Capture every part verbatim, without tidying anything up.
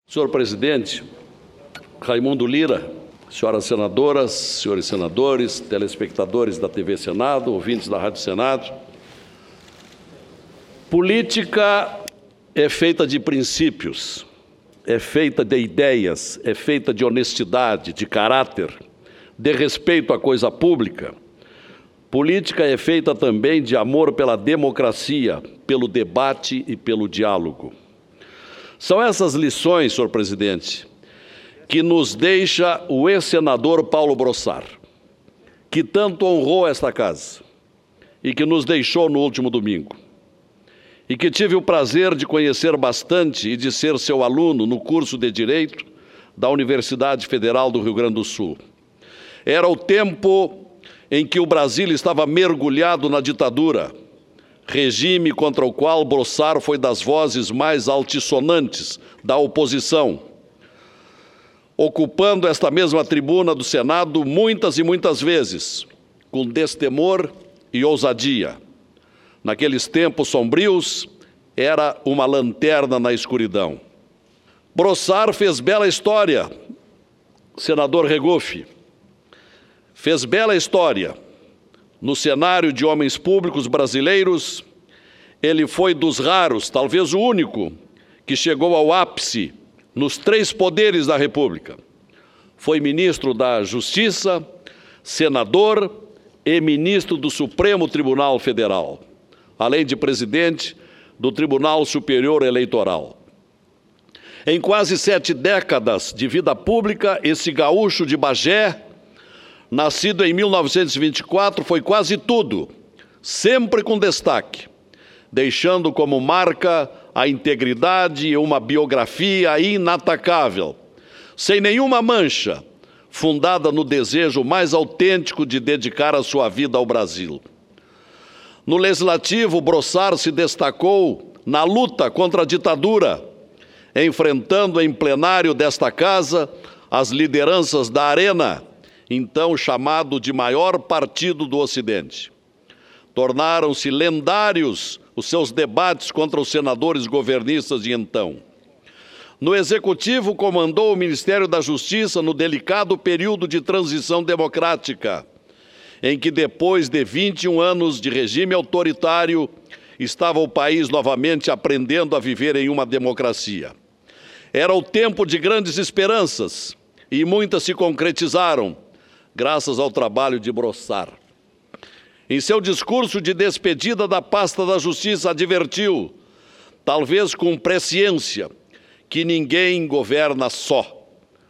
Senhor presidente, Raimundo Lira, senhoras senadoras, senhores senadores, telespectadores da T V Senado, ouvintes da Rádio Senado, política é feita de princípios, é feita de ideias, é feita de honestidade, de caráter, de respeito à coisa pública. Política é feita também de amor pela democracia, pelo debate e pelo diálogo. São essas lições, senhor presidente, que nos deixa o ex-senador Paulo Brossard, que tanto honrou esta casa e que nos deixou no último domingo, e que tive o prazer de conhecer bastante e de ser seu aluno no curso de Direito da Universidade Federal do Rio Grande do Sul. Era o tempo em que o Brasil estava mergulhado na ditadura, regime contra o qual Brossard foi das vozes mais altissonantes da oposição, ocupando esta mesma tribuna do Senado muitas e muitas vezes, com destemor e ousadia. Naqueles tempos sombrios, era uma lanterna na escuridão. Brossard fez bela história, senador Regufe, fez bela história. No cenário de homens públicos brasileiros, ele foi dos raros, talvez o único, que chegou ao ápice nos três poderes da República. Foi ministro da Justiça, senador e ministro do Supremo Tribunal Federal, além de presidente do Tribunal Superior Eleitoral. Em quase sete décadas de vida pública, esse gaúcho de Bagé, nascido em mil novecentos e vinte e quatro, foi quase tudo, sempre com destaque, deixando como marca a integridade e uma biografia inatacável, sem nenhuma mancha, fundada no desejo mais autêntico de dedicar a sua vida ao Brasil. No Legislativo, Brossard se destacou na luta contra a ditadura, enfrentando em plenário desta casa as lideranças da Arena, então chamado de maior partido do Ocidente. Tornaram-se lendários os seus debates contra os senadores governistas de então. No Executivo, comandou o Ministério da Justiça no delicado período de transição democrática, em que, depois de vinte e um anos de regime autoritário, estava o país novamente aprendendo a viver em uma democracia. Era o tempo de grandes esperanças, e muitas se concretizaram, graças ao trabalho de Brossard. Em seu discurso de despedida da pasta da Justiça, advertiu, talvez com presciência, que ninguém governa só.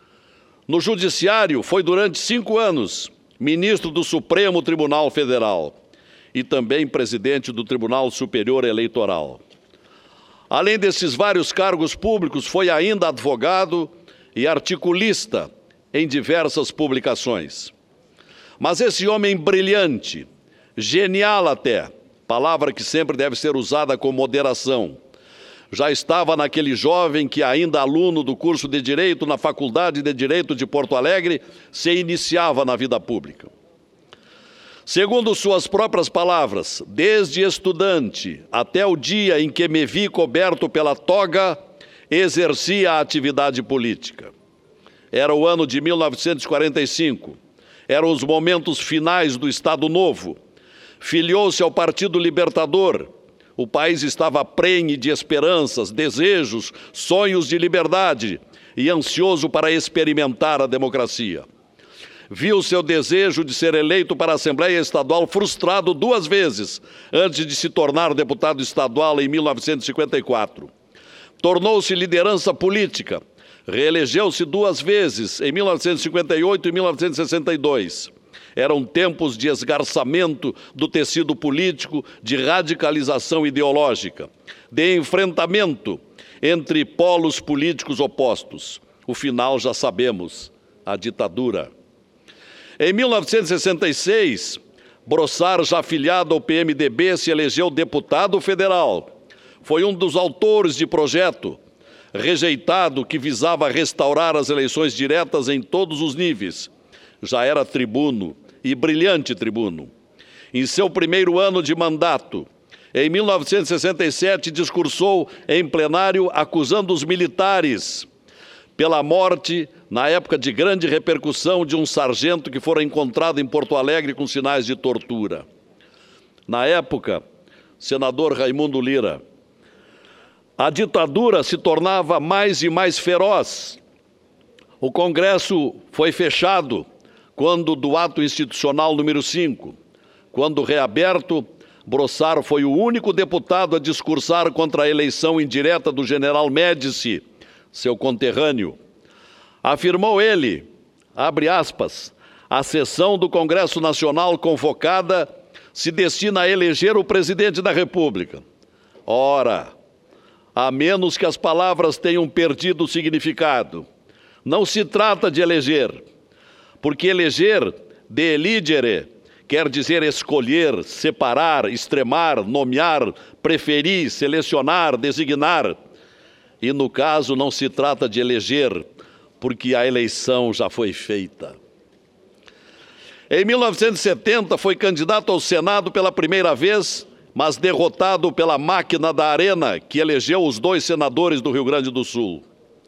No Judiciário, foi durante cinco anos ministro do Supremo Tribunal Federal e também presidente do Tribunal Superior Eleitoral. Além desses vários cargos públicos, foi ainda advogado e articulista em diversas publicações. Mas esse homem brilhante, genial até, palavra que sempre deve ser usada com moderação, já estava naquele jovem que, ainda aluno do curso de Direito na Faculdade de Direito de Porto Alegre, se iniciava na vida pública. Segundo suas próprias palavras, desde estudante até o dia em que me vi coberto pela toga, exercia a atividade política. Era o ano de mil novecentos e quarenta e cinco. Eram os momentos finais do Estado Novo. Filiou-se ao Partido Libertador. O país estava prenhe de esperanças, desejos, sonhos de liberdade e ansioso para experimentar a democracia. Viu seu desejo de ser eleito para a Assembleia Estadual frustrado duas vezes antes de se tornar deputado estadual em mil novecentos e cinquenta e quatro. Tornou-se liderança política. Reelegeu-se duas vezes, em mil novecentos e cinquenta e oito e mil novecentos e sessenta e dois. Eram tempos de esgarçamento do tecido político, de radicalização ideológica, de enfrentamento entre polos políticos opostos. O final já sabemos, a ditadura. Em mil novecentos e sessenta e seis, Brossard, já afiliado ao P M D B, se elegeu deputado federal. Foi um dos autores de projeto rejeitado que visava restaurar as eleições diretas em todos os níveis. Já era tribuno, e brilhante tribuno. Em seu primeiro ano de mandato, em mil novecentos e sessenta e sete, discursou em plenário acusando os militares pela morte, na época de grande repercussão, de um sargento que fora encontrado em Porto Alegre com sinais de tortura. Na época, senador Raimundo Lira, a ditadura se tornava mais e mais feroz. O Congresso foi fechado quando do ato institucional número cinco. Quando reaberto, Brossard foi o único deputado a discursar contra a eleição indireta do general Médici, seu conterrâneo. Afirmou ele, abre aspas, a sessão do Congresso Nacional convocada se destina a eleger o presidente da República. Ora, a menos que as palavras tenham perdido o significado, não se trata de eleger, porque eleger, de eligere, quer dizer escolher, separar, extremar, nomear, preferir, selecionar, designar. E no caso não se trata de eleger, porque a eleição já foi feita. Em mil novecentos e setenta foi candidato ao Senado pela primeira vez, mas derrotado pela máquina da Arena, que elegeu os dois senadores do Rio Grande do Sul.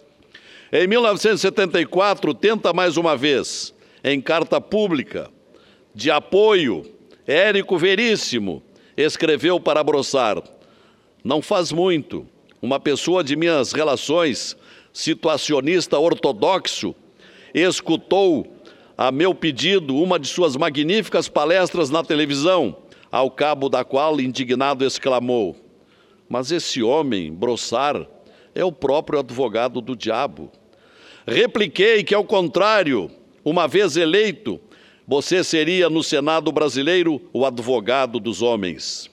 Em mil novecentos e setenta e quatro, tenta mais uma vez, em carta pública, de apoio, Érico Veríssimo escreveu para Brossard: não faz muito, uma pessoa de minhas relações, situacionista ortodoxo, escutou, a meu pedido, uma de suas magníficas palestras na televisão, ao cabo da qual, indignado, exclamou: mas esse homem, Brossard, é o próprio advogado do diabo. Repliquei que, ao contrário, uma vez eleito, você seria, no Senado brasileiro, o advogado dos homens.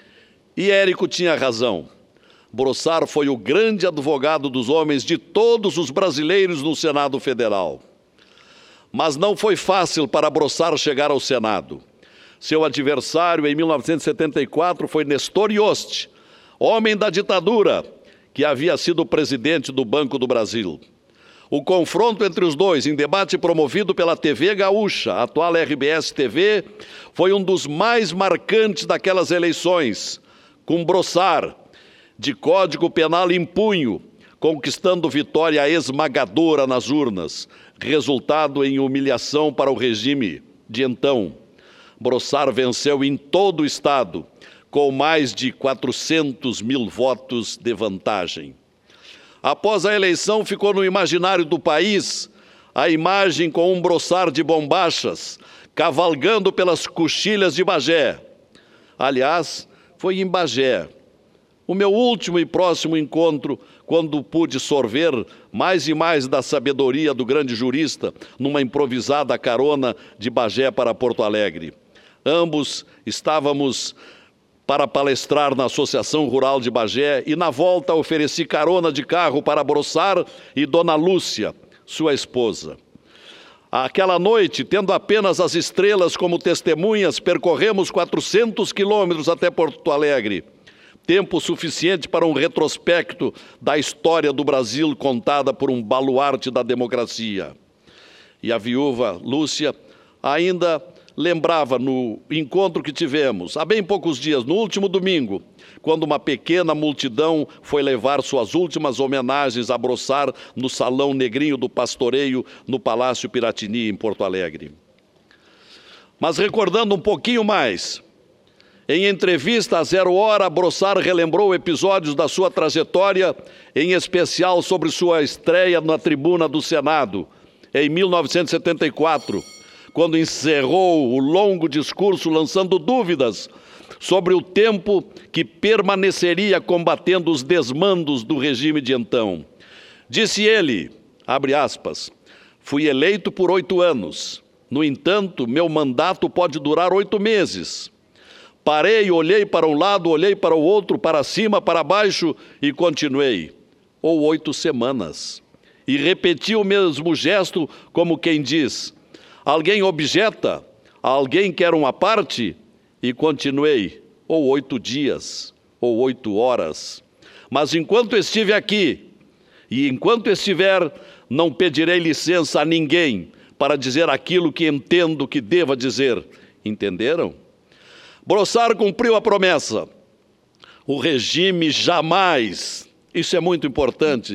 E Érico tinha razão. Brossard foi o grande advogado dos homens de todos os brasileiros no Senado Federal. Mas não foi fácil para Brossard chegar ao Senado. Seu adversário, em mil novecentos e setenta e quatro, foi Nestor Yost, homem da ditadura, que havia sido presidente do Banco do Brasil. O confronto entre os dois, em debate promovido pela T V Gaúcha, a atual R B S T V, foi um dos mais marcantes daquelas eleições, com Brossard, de Código Penal em punho, conquistando vitória esmagadora nas urnas, resultado em humilhação para o regime de então. Brossard venceu em todo o estado, com mais de quatrocentos mil votos de vantagem. Após a eleição, ficou no imaginário do país a imagem com um Brossard de bombachas, cavalgando pelas coxilhas de Bagé. Aliás, foi em Bagé, o meu último e próximo encontro, quando pude sorver mais e mais da sabedoria do grande jurista numa improvisada carona de Bagé para Porto Alegre. Ambos estávamos para palestrar na Associação Rural de Bagé e, na volta, ofereci carona de carro para Brossard e Dona Lúcia, sua esposa. Aquela noite, tendo apenas as estrelas como testemunhas, percorremos quatrocentos quilômetros até Porto Alegre, tempo suficiente para um retrospecto da história do Brasil contada por um baluarte da democracia. E a viúva Lúcia ainda lembrava no encontro que tivemos, há bem poucos dias, no último domingo, quando uma pequena multidão foi levar suas últimas homenagens a Brossard no Salão Negrinho do Pastoreio, no Palácio Piratini, em Porto Alegre. Mas recordando um pouquinho mais, em entrevista a Zero Hora, Brossard relembrou episódios da sua trajetória, em especial sobre sua estreia na tribuna do Senado, em mil novecentos e setenta e quatro, quando encerrou o longo discurso lançando dúvidas sobre o tempo que permaneceria combatendo os desmandos do regime de então. Disse ele, abre aspas, fui eleito por oito anos. No entanto, meu mandato pode durar oito meses. Parei, olhei para um lado, olhei para o outro, para cima, para baixo e continuei. Ou oito semanas. E repeti o mesmo gesto como quem diz, alguém objeta, alguém quer uma parte? E continuei, ou oito dias, ou oito horas. Mas enquanto estive aqui, e enquanto estiver, não pedirei licença a ninguém para dizer aquilo que entendo que deva dizer. Entenderam? Brossard cumpriu a promessa. O regime jamais, isso é muito importante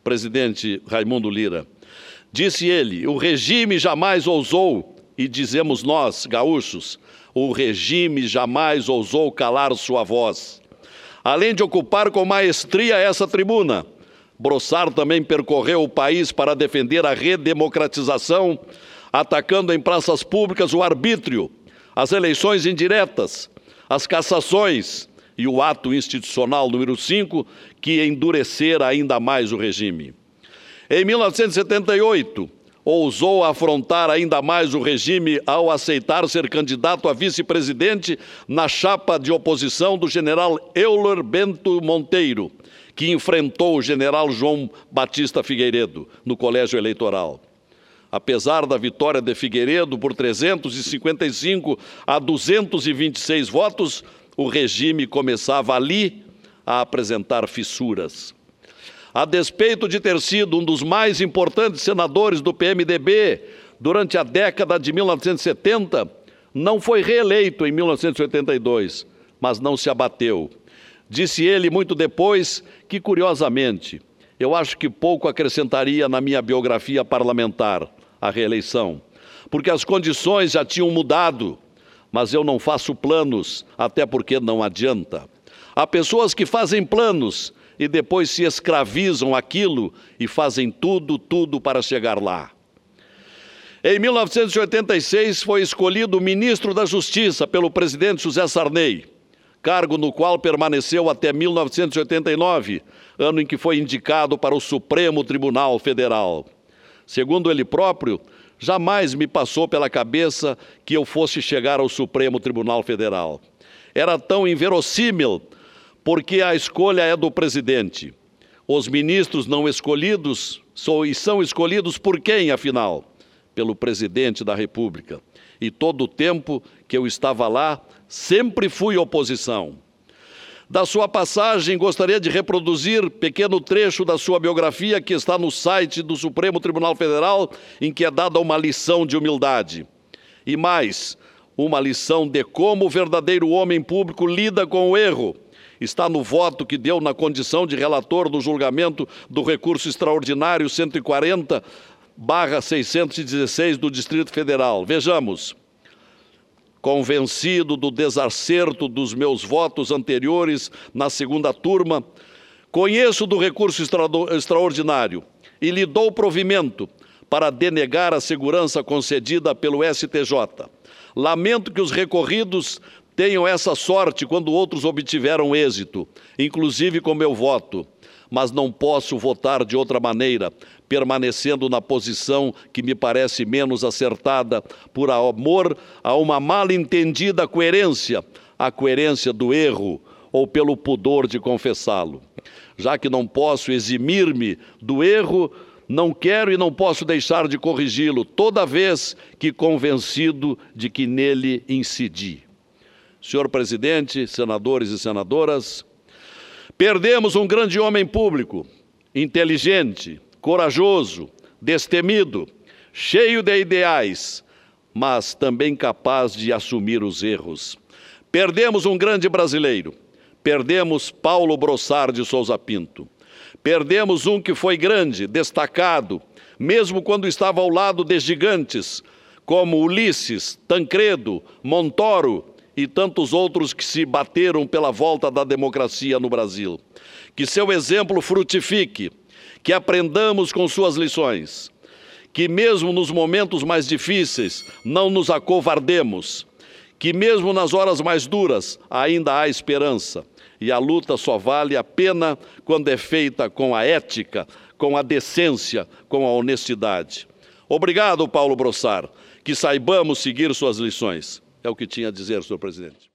presidente Raimundo Lira. Disse ele: o regime jamais ousou, e dizemos nós, gaúchos, o regime jamais ousou calar sua voz. Além de ocupar com maestria essa tribuna, Brossard também percorreu o país para defender a redemocratização, atacando em praças públicas o arbítrio, as eleições indiretas, as cassações e o ato institucional número cinco, que endurecera ainda mais o regime. Em mil novecentos e setenta e oito, ousou afrontar ainda mais o regime ao aceitar ser candidato a vice-presidente na chapa de oposição do general Euler Bento Monteiro, que enfrentou o general João Batista Figueiredo no colégio eleitoral. Apesar da vitória de Figueiredo por trezentos e cinquenta e cinco a duzentos e vinte e seis votos, o regime começava ali a apresentar fissuras. A despeito de ter sido um dos mais importantes senadores do P M D B durante a década de mil novecentos e setenta, não foi reeleito em mil novecentos e oitenta e dois, mas não se abateu. Disse ele muito depois que, curiosamente, eu acho que pouco acrescentaria na minha biografia parlamentar, a reeleição, porque as condições já tinham mudado, mas eu não faço planos, até porque não adianta. Há pessoas que fazem planos e depois se escravizam aquilo e fazem tudo, tudo para chegar lá. Em mil novecentos e oitenta e seis foi escolhido ministro da Justiça pelo presidente José Sarney, cargo no qual permaneceu até mil novecentos e oitenta e nove, ano em que foi indicado para o Supremo Tribunal Federal. Segundo ele próprio, jamais me passou pela cabeça que eu fosse chegar ao Supremo Tribunal Federal. Era tão inverossímil, porque a escolha é do presidente. Os ministros não escolhidos são, e são escolhidos por quem, afinal? Pelo presidente da República. E todo o tempo que eu estava lá, sempre fui oposição. Da sua passagem, gostaria de reproduzir pequeno trecho da sua biografia que está no site do Supremo Tribunal Federal, em que é dada uma lição de humildade. E mais, uma lição de como o verdadeiro homem público lida com o erro. Está no voto que deu na condição de relator do julgamento do recurso extraordinário cento e quarenta barra seiscentos e dezesseis do Distrito Federal. Vejamos. Convencido do desacerto dos meus votos anteriores na segunda turma, conheço do recurso extra extraordinário e lhe dou provimento para denegar a segurança concedida pelo S T J. Lamento que os recorridos tenham essa sorte quando outros obtiveram êxito, inclusive com meu voto, mas não posso votar de outra maneira, permanecendo na posição que me parece menos acertada por amor a uma mal entendida coerência, a coerência do erro ou pelo pudor de confessá-lo. Já que não posso eximir-me do erro, não quero e não posso deixar de corrigi-lo toda vez que convencido de que nele incidi. Senhor presidente, senadores e senadoras, perdemos um grande homem público, inteligente, corajoso, destemido, cheio de ideais, mas também capaz de assumir os erros. Perdemos um grande brasileiro, perdemos Paulo Brossard de Souza Pinto. Perdemos um que foi grande, destacado, mesmo quando estava ao lado de gigantes, como Ulisses, Tancredo, Montoro e tantos outros que se bateram pela volta da democracia no Brasil. Que seu exemplo frutifique, que aprendamos com suas lições, que mesmo nos momentos mais difíceis não nos acovardemos, que mesmo nas horas mais duras ainda há esperança, e a luta só vale a pena quando é feita com a ética, com a decência, com a honestidade. Obrigado, Paulo Brossard, que saibamos seguir suas lições. É o que tinha a dizer, senhor presidente.